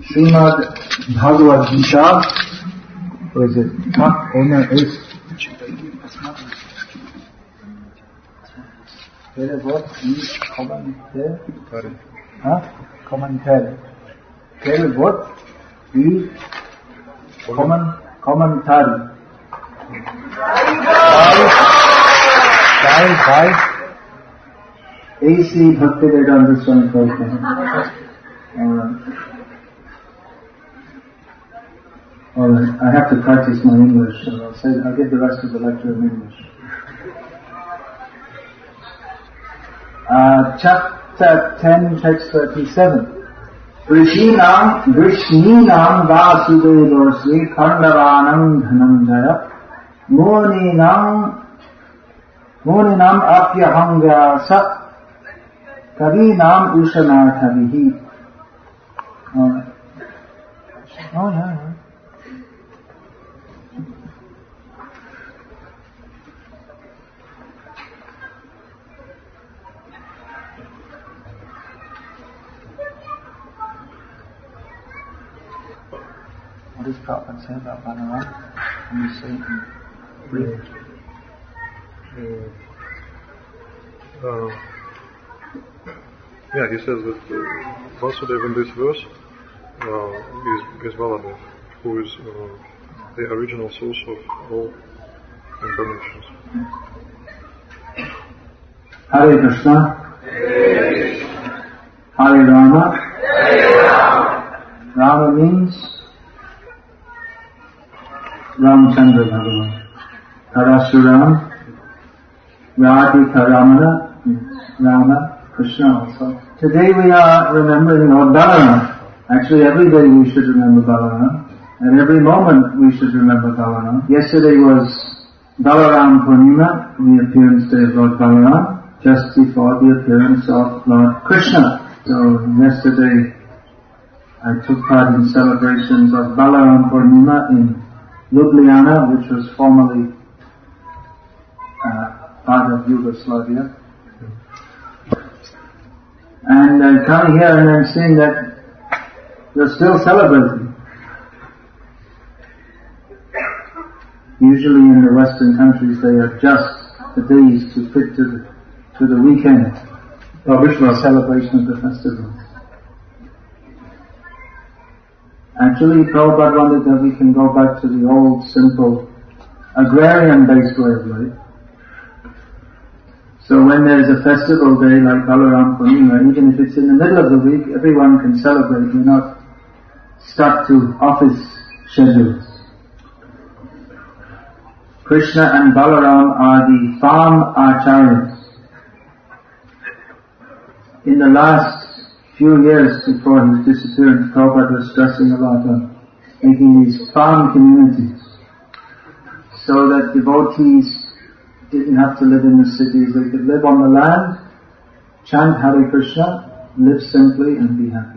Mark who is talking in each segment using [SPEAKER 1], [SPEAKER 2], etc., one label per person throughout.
[SPEAKER 1] Srimad Bhagavad Gita, or is it? Owner is what is commentary? Commentary. What is commentary? By A.C. Bhaktivedanta Swami Prabhupada. Alright, I have to practice my English, so I'll give the rest of the lecture in English. Chapter 10, text 37. Vrishinam Vasudevasri Kandavanam Dhananjaya Moninam Apyahangyasa Kavinam Ushanarthavihi. Alright. Oh, yeah. What does Prabhupada say about Balaram? Can you say it in brief?
[SPEAKER 2] He says that Vasudeva in this verse is Baladev, who is the original source of all incarnations.
[SPEAKER 1] Hare Krishna, Hare Rama. Rama means Ramchandra Bhagavan. Parasuram, Radhika Ramana, Rama, Krishna also. Today we are remembering Lord Balaram. Actually every day we should remember Balaram. And every moment we should remember Balaram. Yesterday was Balaram Purnima, the appearance day of Lord Balaram, just before the appearance of Lord Krishna. So yesterday I took part in celebrations of Balaram Purnima in Ljubljana, which was formerly part of Yugoslavia. And I'm coming here and I'm seeing that they're still celebrating. Usually in the Western countries they adjust the days to fit to the weekend, the original celebration of the festival. Actually, Prabhupada wanted that we can go back to the old, simple, agrarian-based way of life. So when there's a festival day like Balaram Purnima, even if it's in the middle of the week, everyone can celebrate. We're not stuck to office schedules. Krishna and Balaram are the farm acharyas. In the last few years before his disappearance, Prabhupada was stressing a lot on making these farm communities so that devotees didn't have to live in the cities. They could live on the land, chant Hare Krishna, live simply and be happy.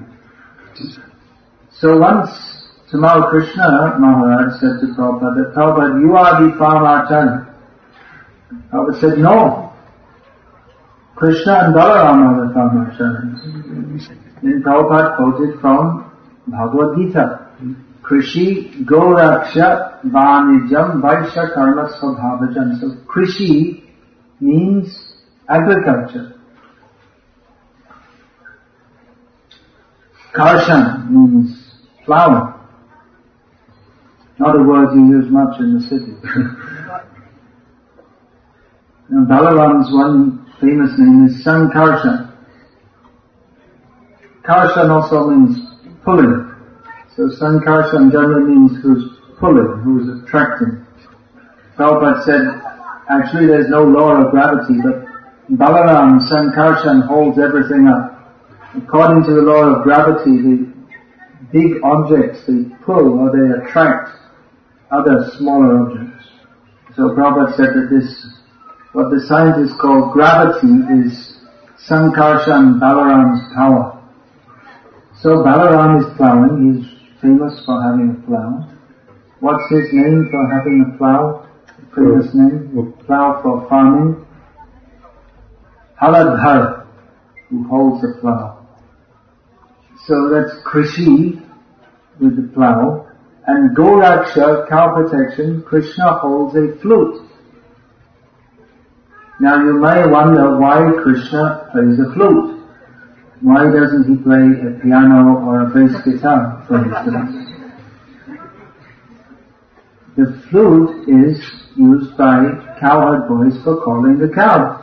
[SPEAKER 1] So once Tamal Krishna Maharaj said to Prabhupada, Prabhupada, you are the farm acharya. Prabhupada said, no. Krishna and Balaram are the farm acharyas. Then Prabhupada quoted from Bhagavad Gita. Krishi Goraksha Vanijam Vaishya Karma Svabhavajan. So Krishi means agriculture. Karshan means flower. Not a word you use much in the city. And Balaram's one famous name is Sankarshan. Karshan also means pulling. So Sankarshan generally means who's pulling, who's attracting. Prabhupada said, actually there's no law of gravity, but Balaram, Sankarshan holds everything up. According to the law of gravity, the big objects, they pull or they attract other smaller objects. So Prabhupada said that what the scientists call gravity is Sankarshan, Balaram's power. So Balaram is plowing, he's famous for having a plow. What's his name for having a plow? The previous name? Plow for farming? Haladhar, who holds a plow. So that's Krishi, with the plow, and Goraksha, cow protection, Krishna holds a flute. Now you may wonder why Krishna plays a flute. Why doesn't he play a piano or a bass guitar, for instance? The flute is used by cowherd boys for calling the cows.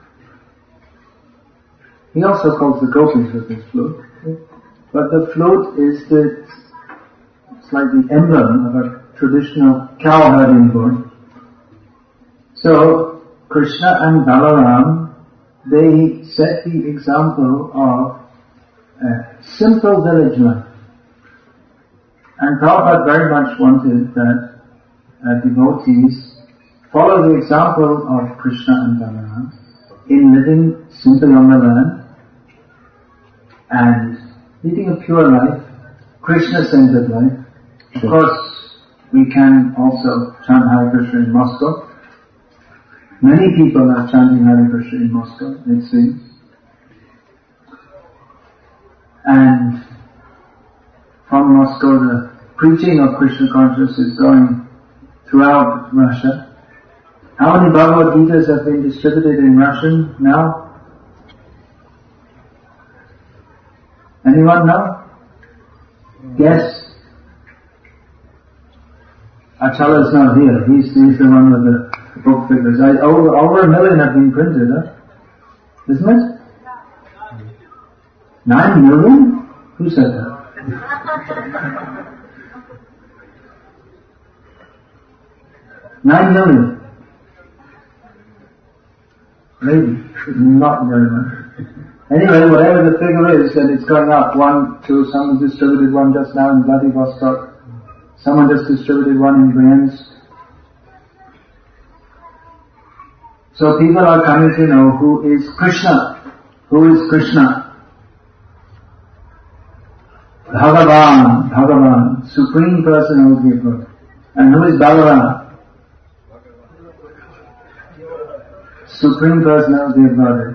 [SPEAKER 1] He also calls the gopis with his flute. But the flute is it's like the emblem of a traditional cowherding boy. So, Krishna and Balaram, they set the example of a simple village life. And Prabhupada very much wanted that devotees follow the example of Krishna and Balaram in living simply on the land and leading a pure life, Krishna-centered life. Of course, we can also chant Hare Krishna in Moscow. Many people are chanting Hare Krishna in Moscow, it seems. And from Moscow, the preaching of Krishna consciousness is going throughout Russia. How many Bhagavad Gitas have been distributed in Russian now? Anyone know? Guess? Achala is not here. He's the one with the book figures. Over 1 million have been printed, huh? Isn't it? 9 million? Who said that? 9 million. Maybe. Not very much. Anyway, whatever the figure is, then it's going up. 1, 2, someone distributed one just now in Vladivostok. Someone just distributed one in Briensk. So people are coming to know who is Krishna. Who is Krishna? Bhagavan, Supreme Personality of God. And who is Balaram? Supreme Personality of God.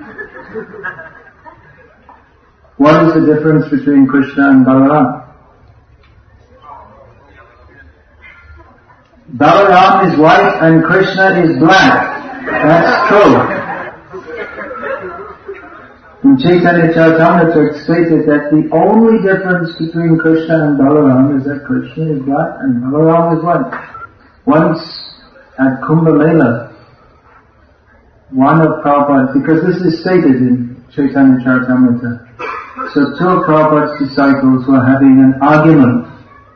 [SPEAKER 1] What is the difference between Krishna and Balaram? Balaram is white and Krishna is black. That's true. In Chaitanya Charitamrita it's stated that the only difference between Krishna and Balaram is that Krishna is black and Balaram is white. Once at Kumbh Mela, one of Prabhupada's, because this is stated in Chaitanya Charitamrita, so two of Prabhupada's disciples were having an argument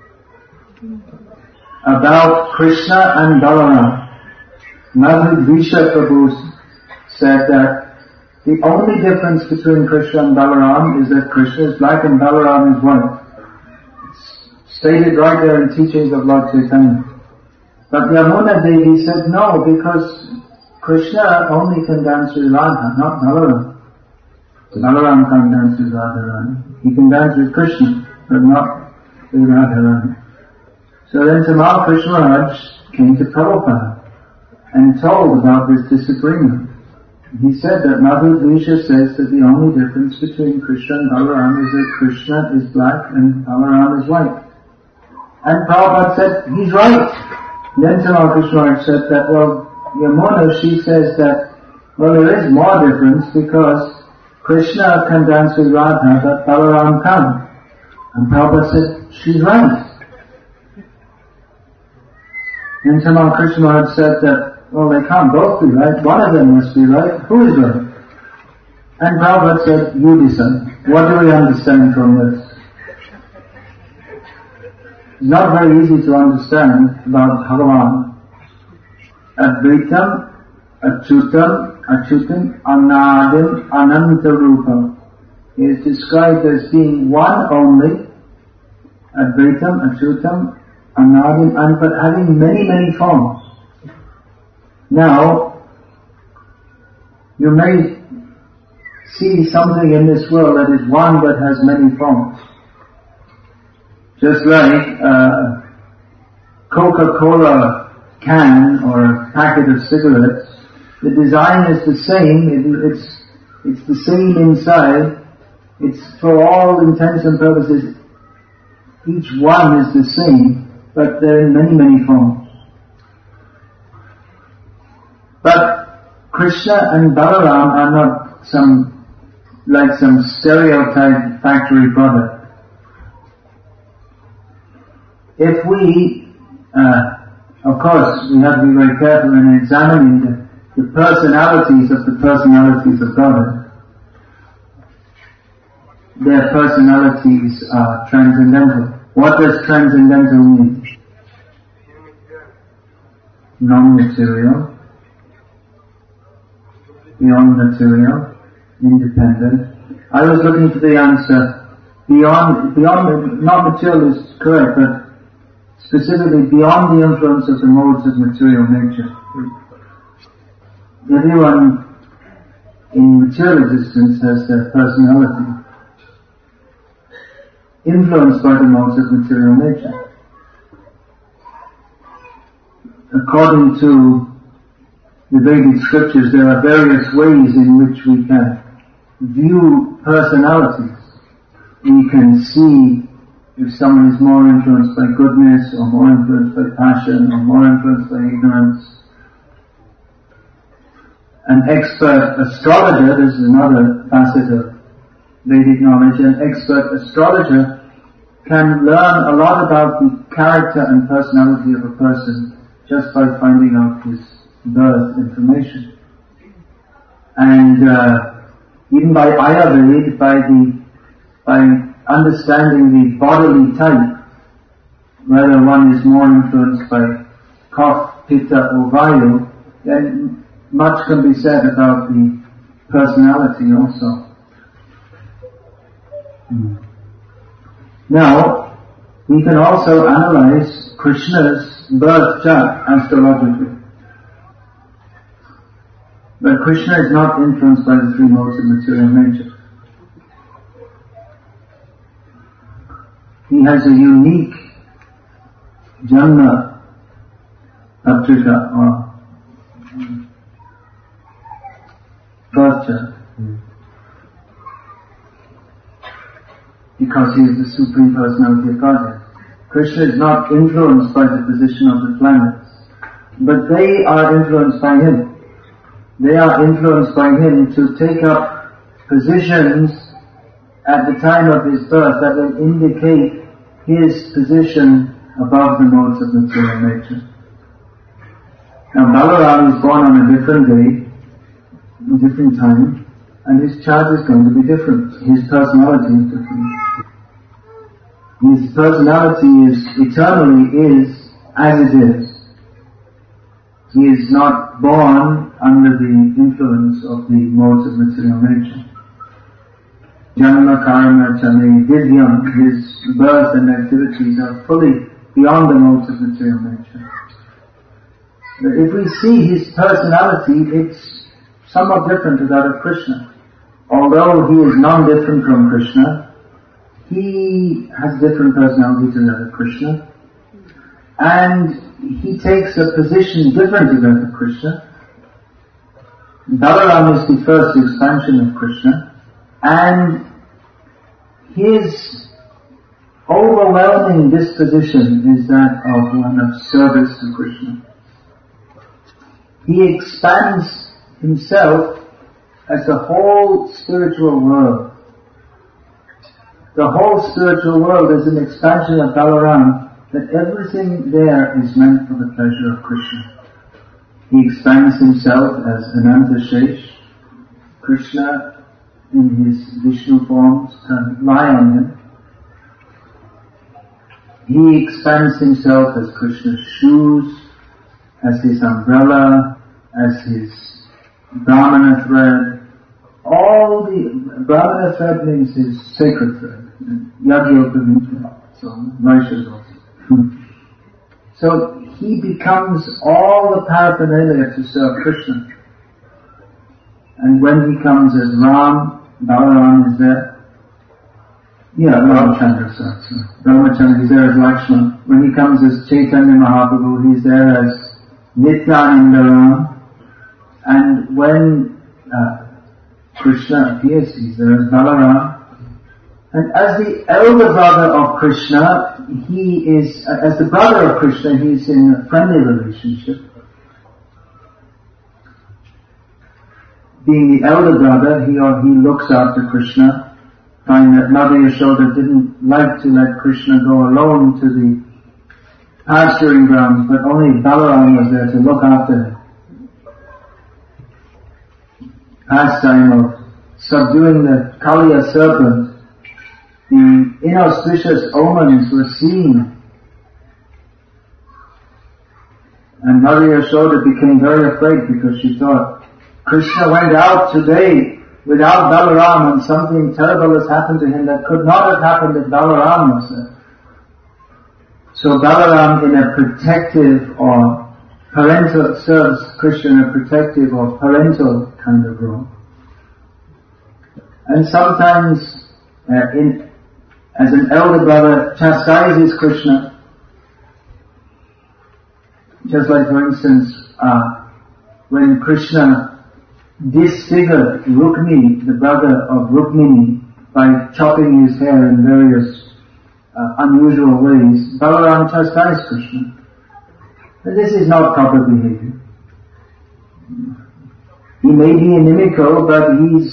[SPEAKER 1] about Krishna and Balaram. Madhudvisha Prabhu said that the only difference between Krishna and Balaram is that Krishna is black and Balaram is white. It's stated right there in teachings of Lord Chaitanya. But Yamuna Devi said no, because Krishna only can dance with Radha, not Balaram. Balaram can't dance with Radharani. He can dance with Krishna, but not with Radharani. So then Tamal Krishna Maharaj came to Prabhupada and told about this disagreement. He said that Madhudvisha says that the only difference between Krishna and Balaram is that Krishna is black and Balaram is white. And Prabhupada said, he's right. Then Tamal Krishna Maharaj said that, well, Yamuna, she says that, well, there is more difference because Krishna can dance with Radha, but Balaram can't. And Prabhupada said, she's right. And Tamal Krishna Maharaj said that, well, they can't both be right. One of them must be right. Who is right? And Prabhupada said, you decide. What do we understand from this? It's not very easy to understand about Bhagavan. Advaitam, Achyutam, Anadim, Anantarupa. He is described as being one only, Advaitam, Achyutam, Anadim, but having many, many forms. Now, you may see something in this world that is one but has many forms. Just like a Coca-Cola can or a packet of cigarettes, the design is the same, it's the same inside, it's for all intents and purposes each one is the same, but they're in many, many forms. But Krishna and Balaram are not some stereotyped factory product. If we, of course, we have to be very careful in examining the personalities of the personalities of God. Their personalities are transcendental. What does transcendental mean? Non-material, beyond material, independent. I was looking for the answer. Beyond, not material is correct, but specifically beyond the influence of the modes of material nature. Everyone in material existence has their personality, influenced by the modes of material nature. According to the Vedic scriptures, there are various ways in which we can view personalities. We can see if someone is more influenced by goodness, or more influenced by passion, or more influenced by ignorance. An expert astrologer, this is another facet of Vedic knowledge, an expert astrologer can learn a lot about the character and personality of a person just by finding out his birth information. And even by Ayurveda, by understanding the bodily type, whether one is more influenced by Kapha, Pitta or Vayu, then much can be said about the personality also. Now, we can also analyze Krishna's birth chart astrologically. But Krishna is not influenced by the three modes of material nature. He has a unique Janma Patrika or birth chart. Because he is the Supreme Personality of Godhead. Krishna is not influenced by the position of the planets, but they are influenced by him. They are influenced by him to take up positions at the time of his birth that will indicate his position above the modes of material nature. Now Balaram is born on a different day, a different time, and his chart is going to be different. His personality is different. His personality is eternally as it is. He is not born under the influence of the modes of material nature. Janma karma chale divyam, his birth and activities are fully beyond the modes of material nature. But if we see his personality, it's somewhat different to that of Krishna. Although he is non-different from Krishna, he has different personality to that of Krishna. And he takes a position different to that of Krishna. Balaram is the first expansion of Krishna, and his overwhelming disposition is that of one of service to Krishna. He expands himself as the whole spiritual world. The whole spiritual world is an expansion of Balaram, that everything there is meant for the pleasure of Krishna. He expands himself as Ananta Shesh. Krishna, in his Vishnu forms, can lie on him. He expands himself as Krishna's shoes, as his umbrella, as his Brahmana thread. All the Brahmana thread means his sacred thread. Yajna, so Vaishyas also. So he becomes all the paraphernalia to serve Krishna. And when he comes as Ram, Balaram is there. Yeah, Ramachandra, sorry. Ramachandra is there as Lakshman. When he comes as Chaitanya Mahaprabhu, he's there as Nityananda Ram. And when Krishna appears, he's there as Balaram. And as the elder brother of Krishna, as the brother of Krishna, he is in a friendly relationship. Being the elder brother, he looks after Krishna. Find that Mother Yashoda didn't like to let Krishna go alone to the pasturing grounds, but only Balaram was there to look after him. Pastime of subduing the Kaliya serpent. The inauspicious omens were seen. And Mother Yashoda became very afraid because she thought, Krishna went out today without Balaram and something terrible has happened to him that could not have happened if Balaram was there. So Balaram in a protective or parental, serves Krishna in a protective or parental kind of role. And sometimes as an elder brother chastises Krishna, just like for instance when Krishna disfigured Rukmini, the brother of Rukmini, by chopping his hair in various unusual ways, Balaram chastised Krishna. And this is not proper behavior. He may be inimical, but he's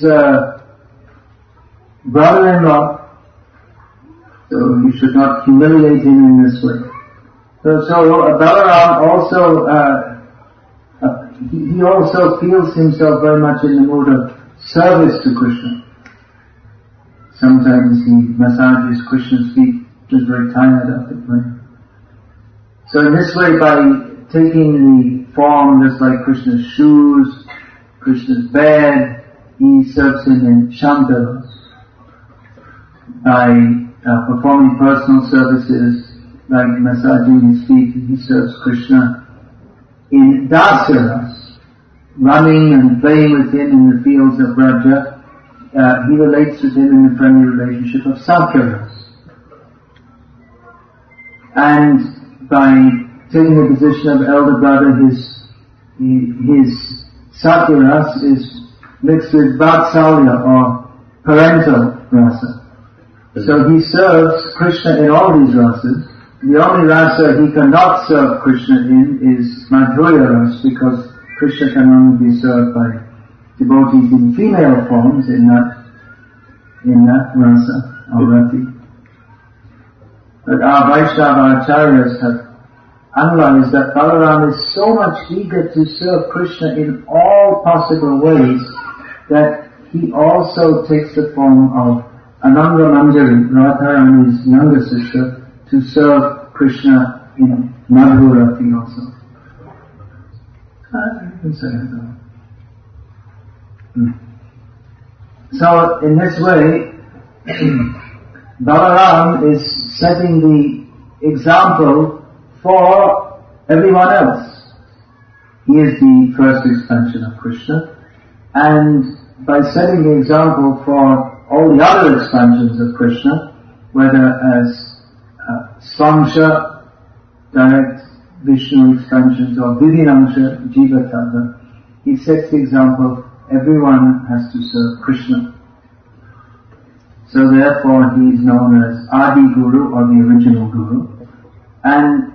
[SPEAKER 1] brother-in-law, so you should not humiliate him in this way. So Balaram also he also feels himself very much in the mood of service to Krishna. Sometimes he massages Krishna's feet, he's very tired after playing. So in this way, by taking the form just like Krishna's shoes, Krishna's bed, he serves him in Shantaras. By performing personal services, like massaging his feet, he serves Krishna in Dasaras, running and playing with him in the fields of Braja. He relates with him in the friendly relationship of Sakyaras. And by taking the position of elder brother, his Sakyaras is mixed with Vatsalya or parental rasa. So he serves Krishna in all these rasas. The only rasa he cannot serve Krishna in is Madhurya rasa, because Krishna can only be served by devotees in female forms in that rasa or rati. But our Vaishnava acharyas have analyzed that Balaram is so much eager to serve Krishna in all possible ways that he also takes the form of Ananga Manjari, Radharani's younger sister, to serve Krishna in Madhurati also. You can say that. So in this way, Balaram is setting the example for everyone else. He is the first expansion of Krishna, and by setting the example for all the other expansions of Krishna, whether as Svangsha, direct Vishnu expansions, or Vivinamsha, Jiva Tata, he sets the example, everyone has to serve Krishna. So therefore he is known as Adi Guru, or the original Guru. And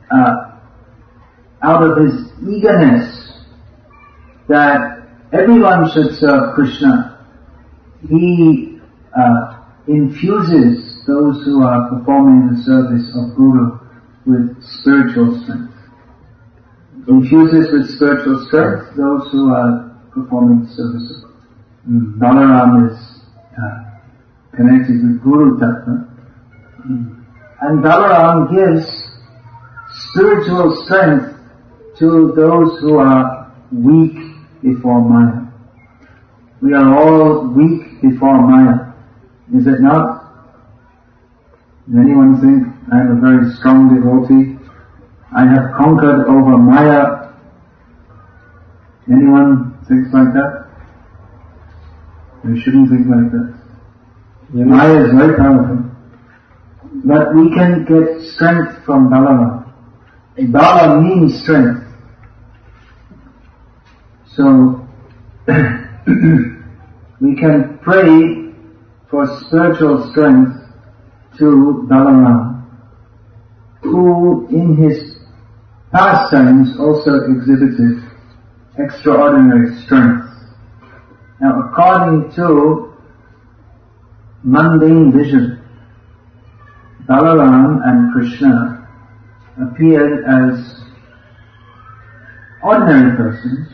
[SPEAKER 1] out of his eagerness that everyone should serve Krishna, he infuses those who are performing the service of Guru with spiritual strength. Infuses with spiritual strength those who are performing the service of Balaram is connected with Guru Tattva. And Balaram gives spiritual strength to those who are weak before Maya. We are all weak before Maya. Is it not? Does anyone think, I am a very strong devotee, I have conquered over Maya? Anyone thinks like that? You shouldn't think like that. Maya is very powerful. But we can get strength from Balaram. Bala means strength. So, we can pray for spiritual strength to Balaram, who in his pastimes also exhibited extraordinary strength. Now, according to mundane vision, Balaram and Krishna appeared as ordinary persons.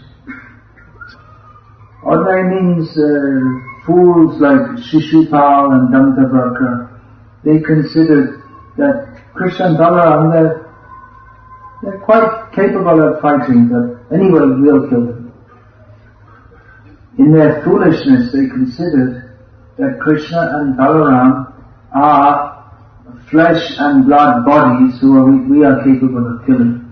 [SPEAKER 1] Ordinary means fools like Shishupal and Dantavakra. They considered that Krishna and Balaram, they're quite capable of fighting, but anyway we'll kill them. In their foolishness they considered that Krishna and Balaram are flesh and blood bodies who we are capable of killing.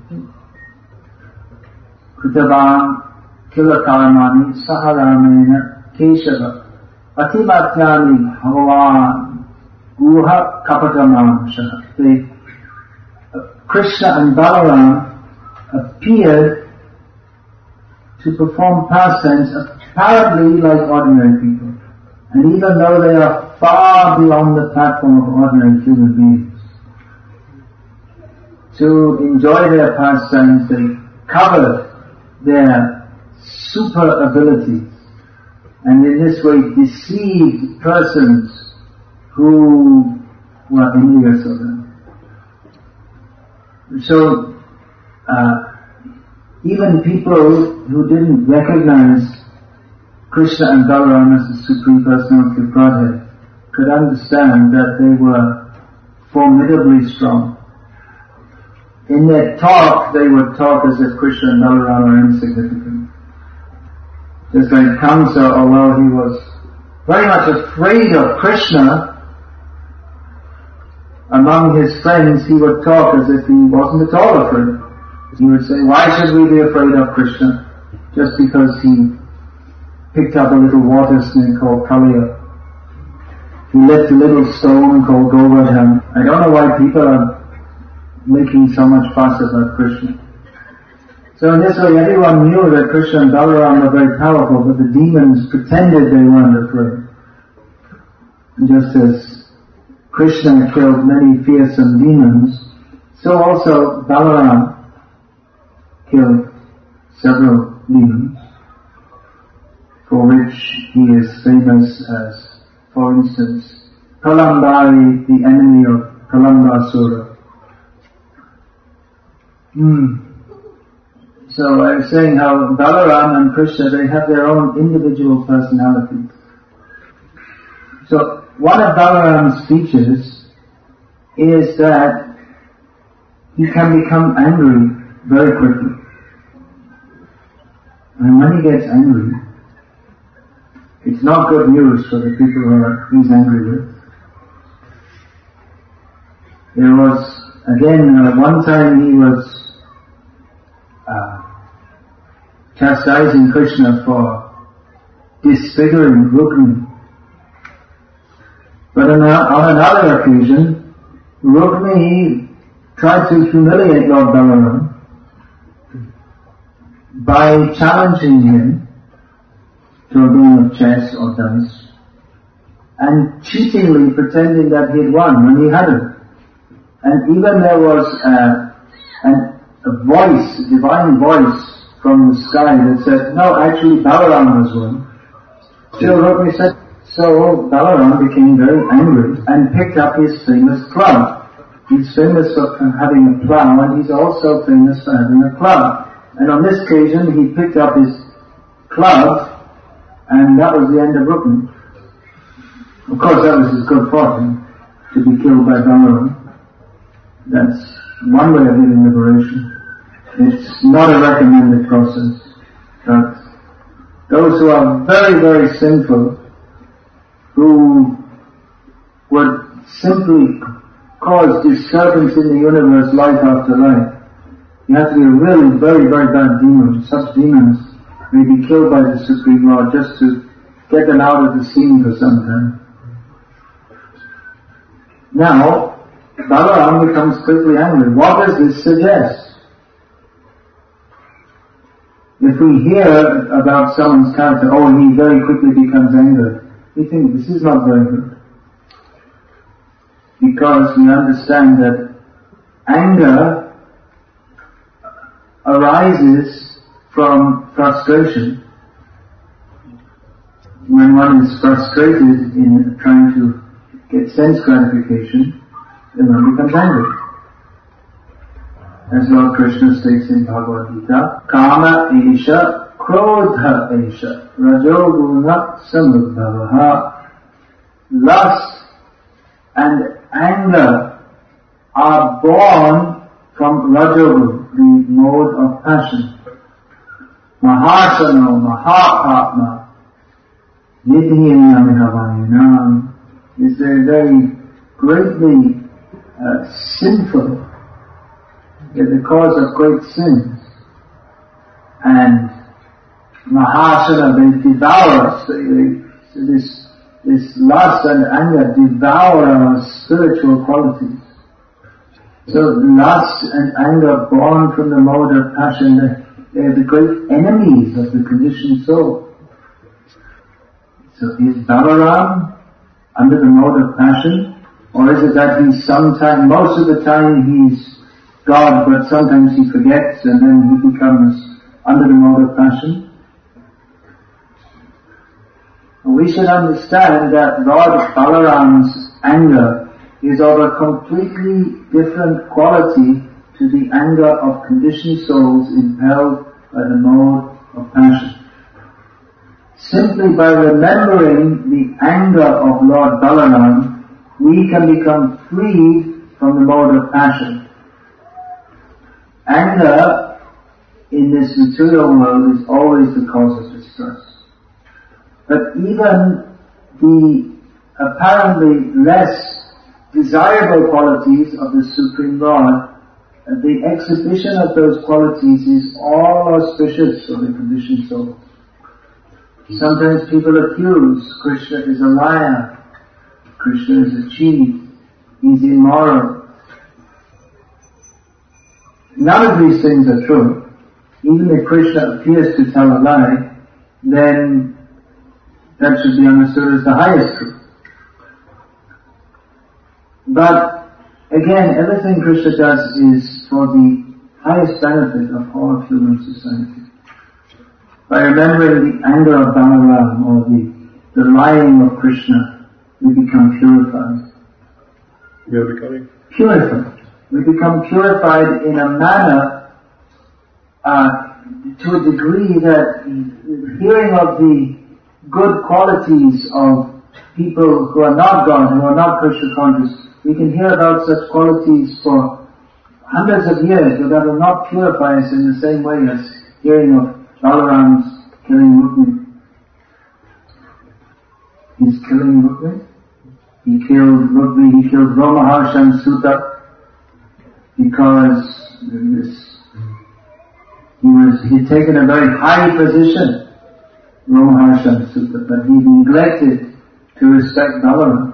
[SPEAKER 1] Kritavam kilakarmani saharamena keshava atimatyani bhagavan guha kapatamansha. Krishna and Balaram appeared to perform pastimes apparently like ordinary people. And even though they are far beyond the platform of ordinary human beings, to enjoy their pastimes, they covered their super abilities, and in this way deceived persons who were envious of them. So, even people who didn't recognize Krishna and Balaram as the Supreme Personality of Godhead could understand that they were formidably strong. In their talk, they would talk as if Krishna and Balaram are insignificant. Just like Kamsa, although he was very much afraid of Krishna, among his friends he would talk as if he wasn't at all afraid. He would say, why should we be afraid of Krishna just because he picked up a little water snake called Kaliya? He left a little stone called Govardhan. I don't know why people are making so much fuss about Krishna. So in this way everyone knew that Krishna and Balaram were very powerful, but the demons pretended they weren't afraid. And just as Krishna killed many fearsome demons, so also Balaram killed several demons, for which he is famous as, for instance, Kalambari, the enemy of Kalambasura. So I was saying how Balaram and Krishna, they have their own individual personalities. So one of Balaram's features is that he can become angry very quickly. And when he gets angry, it's not good news for the people who he's angry with. There was, again, one time he was chastising Krishna for disfiguring Rukmini. But on another occasion, Rukmini tried to humiliate Lord Balaram by challenging him to a game of chess or dice, and cheatingly pretending that he had won when he hadn't. And even there was a voice, a divine voice from the sky that said, no, actually Balaram has won. Still Rukmini said, so Balaram became very angry and picked up his famous club. He's famous for having a plow, and he's also famous for having a club. And on this occasion he picked up his club, and that was the end of Rukmini. Of course that was his good fortune, to be killed by Balaram. That's one way of getting liberation. It's not a recommended process. But those who are very, very sinful, who would simply cause disturbance in the universe life after life, you have to be a really very, very bad demon. Such demons may be killed by the Supreme Lord just to get them out of the scene for some time. Now, Balaram becomes quickly angry. What does this suggest? If we hear about someone's character, oh, he very quickly becomes angry, we think this is not very good. because we understand that anger arises from frustration. When one is frustrated in trying to get sense gratification, then one becomes angry. As Lord Krishna states in Bhagavad Gita, Kama Esha Krodha Esha Rajoguna Samudbhavaha. Lust and anger are born from Rajoguna, the mode of passion. Mahasano Mahapatma Nidhiyamihavayanam is a very greatly sinful, the cause of great sins. And Mahasana, they devour us. This lust and anger devour our spiritual qualities. So lust and anger born from the mode of passion, they are the great enemies of the conditioned soul. So is Balaram under the mode of passion? Or is it that he's sometimes, most of the time he's God, but sometimes he forgets and then he becomes under the mode of passion? We should understand that Lord Balaram's anger is of a completely different quality to the anger of conditioned souls impelled by the mode of passion. Simply by remembering the anger of Lord Balaram, we can become freed from the mode of passion. Anger in this material world is always the cause of distress. But even the apparently less desirable qualities of the Supreme Lord, the exhibition of those qualities is all auspicious for the conditioned soul. Sometimes people accuse Krishna is a liar, Krishna is a cheat, he's immoral. None of these things are true. Even if Krishna appears to tell a lie, then that should be understood as the highest truth. But again, everything Krishna does is for the highest benefit of all of human society. By remembering the anger of Balaram or the lying of Krishna, we become purified.
[SPEAKER 2] We are becoming?
[SPEAKER 1] Purified. We become purified in a manner to a degree that hearing of the good qualities of people who are not God, who are not Krishna conscious, we can hear about such qualities for hundreds of years, but that will not purify us in the same way as hearing of Balaram's killing Rukmini. He's killing Rukmini. He killed Rukmini, he killed Romaharshan Sutta because he had taken a very high position, Romaharshan Sutta, but he neglected to respect Balaram.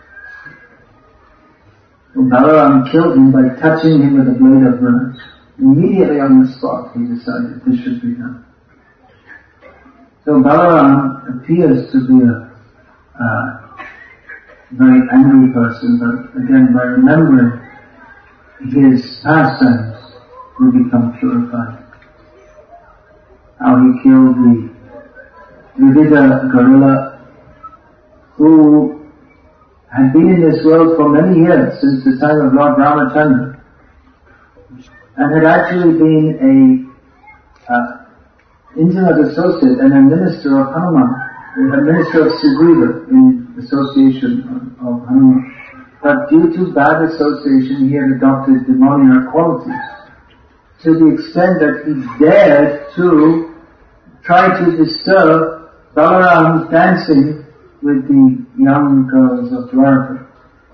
[SPEAKER 1] So Balaram killed him by touching him with a blade of grass. Immediately on the spot he decided this should be done. So Balaram appears to be a very angry person, but again by remembering his pastimes we become purified. How he killed the Dvivida gorilla who had been in this world for many years, since the time of Lord Ramachandra, and had actually been a intimate associate and a minister of Hanuman, a minister of Sugriva in association of Hanuman. But due to bad association, he had adopted demoniac qualities, to the extent that he dared to try to disturb Balaram's dancing with the young girls of Dwarka.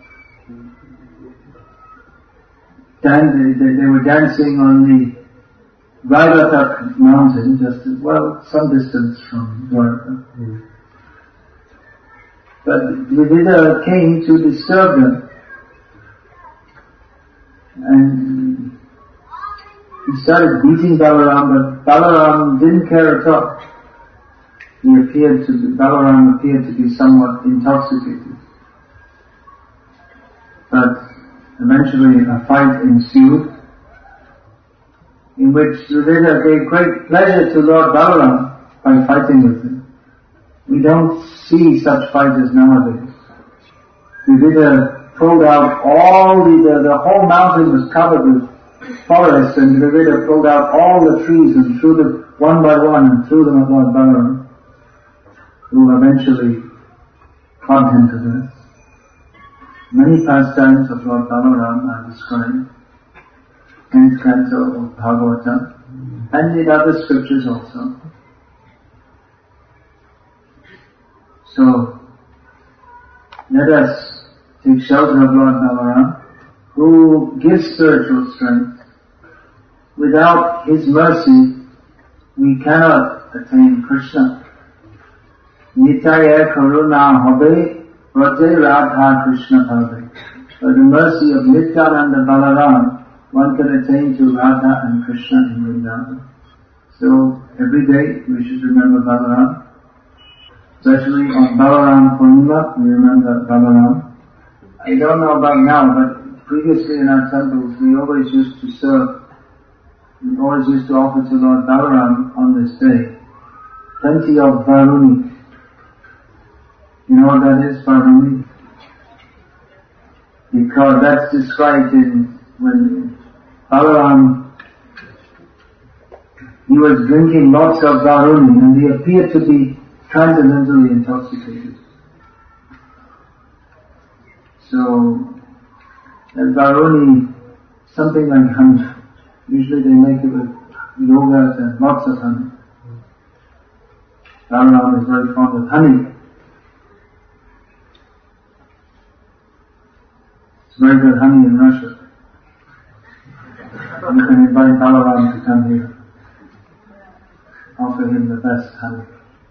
[SPEAKER 1] They were dancing on the Vaivatak mountain, just some distance from Dwarka. But Dvivida came to disturb them, and he started beating Balaram, but Balaram didn't care at all. Balaram appeared to be somewhat intoxicated. But eventually a fight ensued, in which Sridhara gave great pleasure to Lord Balaram by fighting with him. We don't see such fighters nowadays. Sridhara pulled out the whole mountain was covered with forest, and Sridhara pulled out all the trees and threw them one by one and threw them at Lord Balaram, who eventually clubbed him to death. Many pastimes of Lord Balaram are described in 10th canto of Bhagavatam and in other scriptures also. So, let us take shelter of Lord Balaram, who gives spiritual strength. Without His mercy, we cannot attain Krishna. Nitaya karuna habe, Raja Radha Krishna bhave. By the mercy of Nityananda Balaram, one can attain to Radha and Krishna in Vrindavan. So, every day we should remember Balaram. Especially on Balaram Purnima, we remember Balaram. I don't know about now, but previously in our temples, we always used to serve, we always used to offer to Lord Balaram on this day plenty of Varuni. You know what that is, Varuni? Because that's described in when Balaram, he was drinking lots of Varuni and he appeared to be transcendentally intoxicated. So, that Varuni, something like honey. Usually they make it with yogurt and lots of honey. Balaram is very fond of honey. It's very good honey in Russia. You can invite Balaram to come here. Offer him the best honey.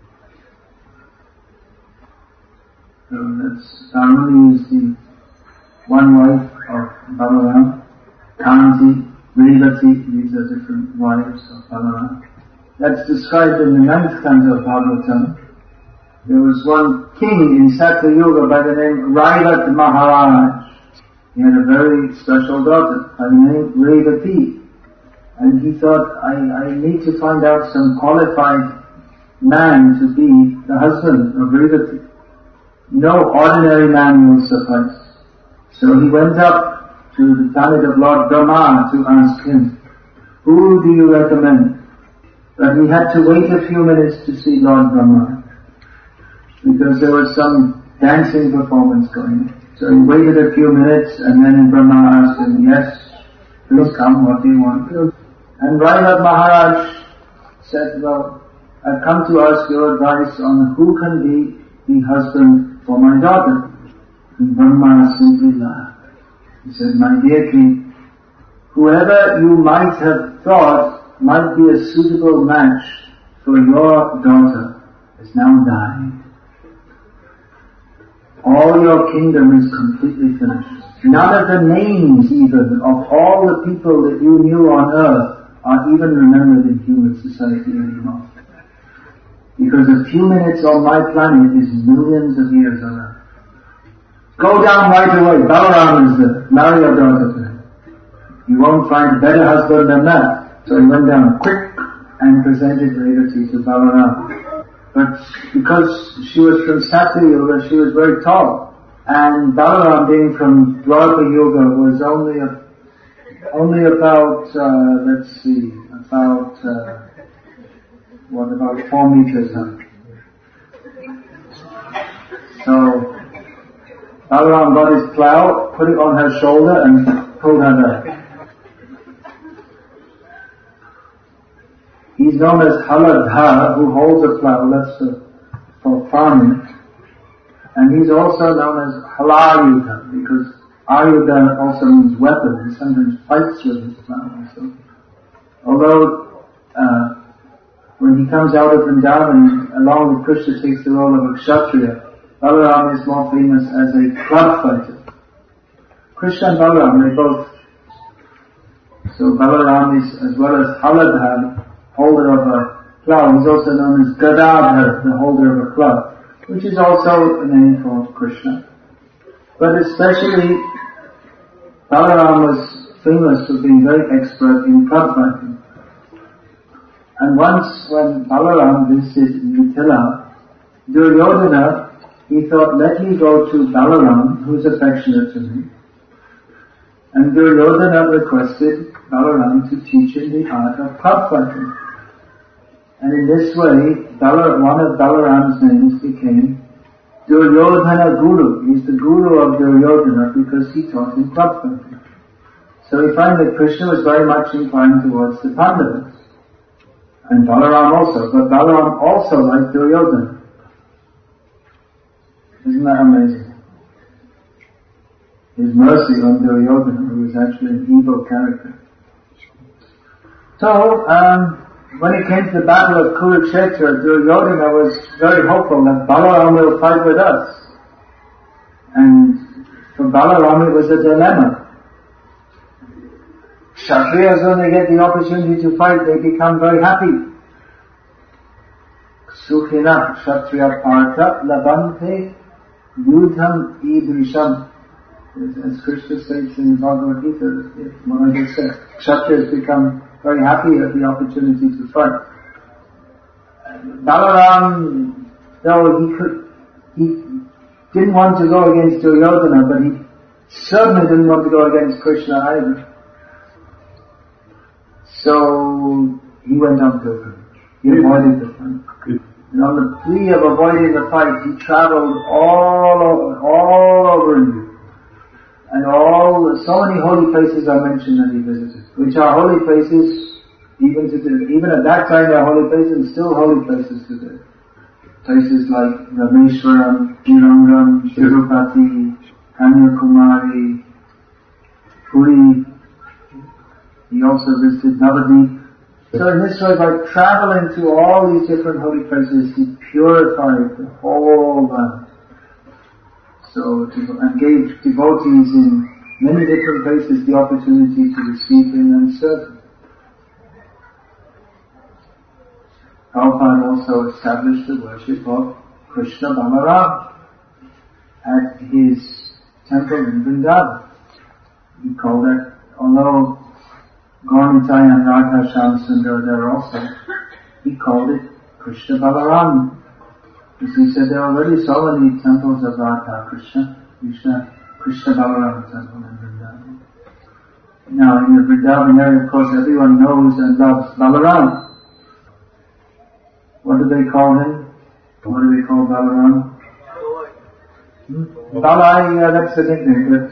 [SPEAKER 1] So that's, Varuni is the one wife of Balaram. Kanti, Revati, these are different wives of Balaram. That's described in the 9th canto of Bhagavatam. There was one king in Satya Yuga by the name Raivat Maharaj. He had a very special daughter by the name Revati. And he thought, I need to find out some qualified man to be the husband of Revati. No ordinary man will suffice. So he went up to the planet of Lord Brahma to ask him, who do you recommend? But he had to wait a few minutes to see Lord Brahma, because there was some dancing performance going on. So he waited a few minutes, and then Brahma asked him, yes, please come, what do you want? And Raivat Maharaj said, well, I've come to ask your advice on who can be the husband for my daughter. And Brahma simply laughed. He said, my dear king, whoever you might have thought might be a suitable match for your daughter has now died. All your kingdom is completely finished. None of the names even of all the people that you knew on earth are even remembered in human society anymore. Because a few minutes on my planet is millions of years on earth. Go down right away. Balaram is there. Marry your daughter to him. You won't find a better husband than that. So he went down quick and presented Revati to Balaram. But because she was from Satya Yuga, she was very tall. And Balaram, being from Dwarka Yuga, was only about, about 4 meters high. So, Balaram got his plough, put it on her shoulder and pulled her back. He's known as Haladhar, who holds a plough, that's for farming. And he's also known as Halayuda, because Ayuda also means weapon. He sometimes fights with his plough also. Although, when he comes out of Vrindavan, along with Krishna takes the role of a Kshatriya, Balaram is more famous as a club fighter. Krishna and Balaram, they both. So Balaram is, as well as Haladhar, holder of a plough, he's also known as Gadadhar, the holder of a club, which is also a name for Krishna. But especially Balaram was famous for being very expert in club fighting. And once when Balaram visited Mithila, Duryodhana, he thought, let me go to Balaram, who's affectionate to me. And Duryodhana requested Balaram to teach him the art of club fighting. And in this way, one of Balaram's names became Duryodhana Guru. He's the guru of Duryodhana because he taught him club fighting. So we find that Krishna was very much inclined towards the Pandavas. And Balaram also. But Balaram also liked Duryodhana. Isn't that amazing? His mercy on Duryodhana, who was actually an evil character. So, when it came to the battle of Kurukshetra, Duryodhana was very hopeful that Balaram will fight with us. And for Balaram it was a dilemma. Kshatriyas, when they get the opportunity to fight, they become very happy. Sukhina Kshatriya Partha Labante Yudham Idrisham. As Krishna states in Bhagavad Gita, Maharaj said, Kshatriyas become very happy at the opportunity to fight. Balaram, though he didn't want to go against Duryodhana, but he certainly didn't want to go against Krishna either. So he went on pilgrimage. He avoided the fight. And on the plea of avoiding the fight, he traveled all over India. And so many holy places are mentioned that he visited, which are holy places even today. Even at that time they are holy places and still holy places today. Places like Rameshwaram, Srirangam, Tirupati, Kanyakumari, Puri. He also visited Navadvip. So in this way, by traveling to all these different holy places, he purified the whole land. And gave devotees in many different places the opportunity to receive him and serve him. Prabhupada also established the worship of Krishna Balaram at his temple in Vrindavan. He called it, although Gaurnitai and Radha Shyamsundar there also, he called it Krishna Balaram. As he said, there are already so many temples of Radha Krishna Balaram temple in Vrindavan. Now in the Vrindavan area, of course, everyone knows and loves Balaram. What do they call him? What do they call Balaram? Balai, yeah, that's the nickname.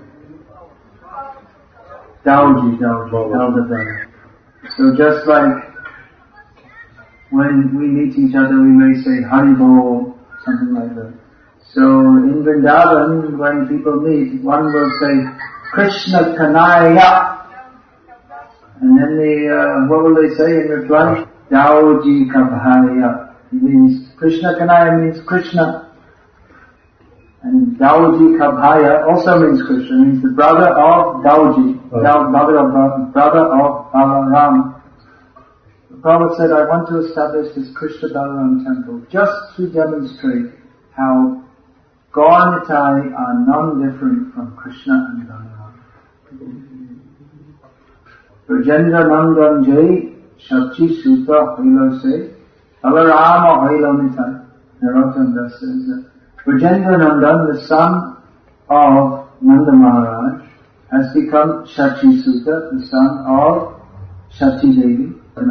[SPEAKER 1] Dauji. So just like when we meet each other, we may say Haribol, something like that. So in Vrindavan, when people meet, one will say Krishna Kanaya, and then what will they say in reply? Dauji Kabhaya. It means Krishna Kanaya means Krishna, and Dauji Kabhaya also means Krishna. It means the brother of Dauji, brother of Balaram. The Prophet said, I want to establish this Krishna Balaram temple just to demonstrate how Gaur Nitai are non-different from Krishna and Balaram. Brajendra Nandan Jai Shakti Suta Hailo Se Balarama Hailo Nitai. Narottam Das says that Brajendra Nandan, the son of Nanda Maharaj, has become Shakti Suta, the son of Shakti Devi.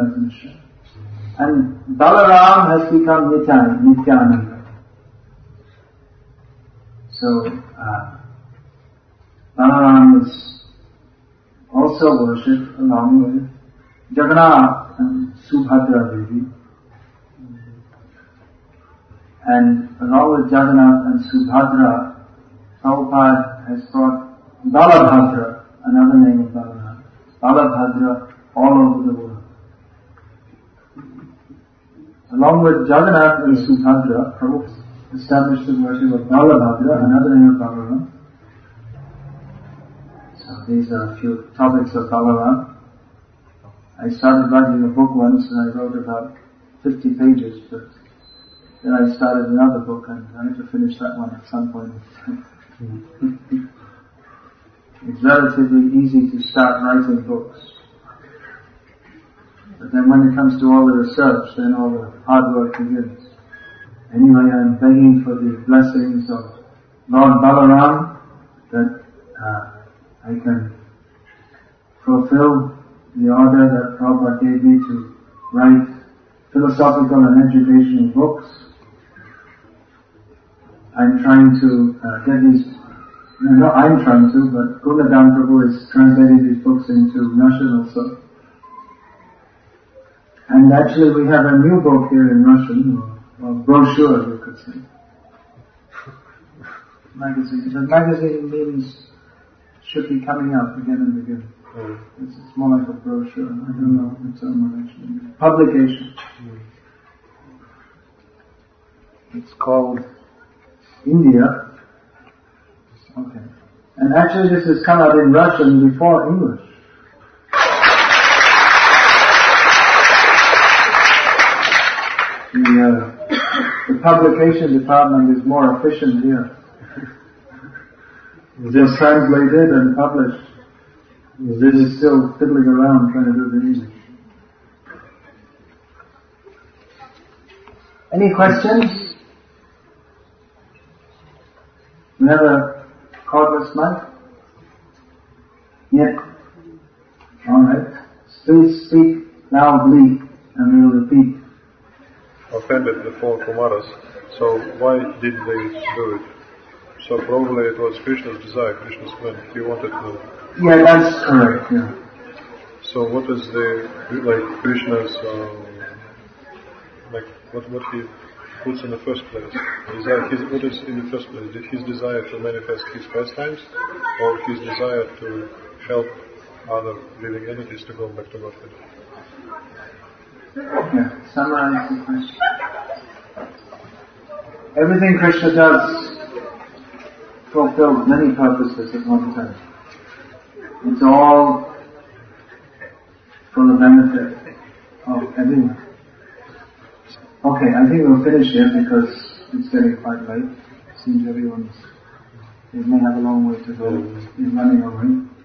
[SPEAKER 1] And Balaram has become Nityananda. So, Balaram is also worshipped along with Jagannath and Subhadra Devi. And along with Jagannath and Subhadra, Prabhupada has brought Balabhadra, another name of Balaram. Balabhadra all over the world. Along with Jagannath and Subhadra, Prabhupada established the worship of Balabhadra, another name of Balaram. So these are a few topics of Balaram. I started writing a book once and I wrote about 50 pages, but then I started another book and I had to finish that one at some point. it's relatively easy to start writing books. But then when it comes to all the research, then all the hard work begins. Anyway, I'm begging for the blessings of Lord Balaram that I can fulfill the order that Prabhupada gave me to write philosophical and educational books. I'm trying to get these, no, I'm trying to, but Gunadam Prabhu is translating these books into Russian also. And actually we have a new book here in Russian, or brochure you could say. Magazine. The magazine means should be coming out again and again. It's more like a brochure. I don't know what the term actually means. Publication. It's called India. Okay. And actually this has come out in Russian before English. The publication department is more efficient here. Just translated and published. This is still fiddling around trying to do the English. Any questions? We have a cordless mic? Yeah. Alright. Please speak loudly and we will repeat.
[SPEAKER 2] Offended the four Kumaras, so why didn't they do it? So probably it was Krishna's desire, Krishna's plan. He wanted to.
[SPEAKER 1] Yeah, that's correct. Yeah.
[SPEAKER 2] So what is the Krishna's what he puts in the first place? What is in the first place? Did his desire to manifest his pastimes, or his desire to help other living entities to go back to Godhead?
[SPEAKER 1] Okay, summarize the question. Everything Krishna does fulfills many purposes at one time. It's all for the benefit of everyone. Okay, I think we'll finish here because it's getting quite late. Seems they may have a long way to go in running away.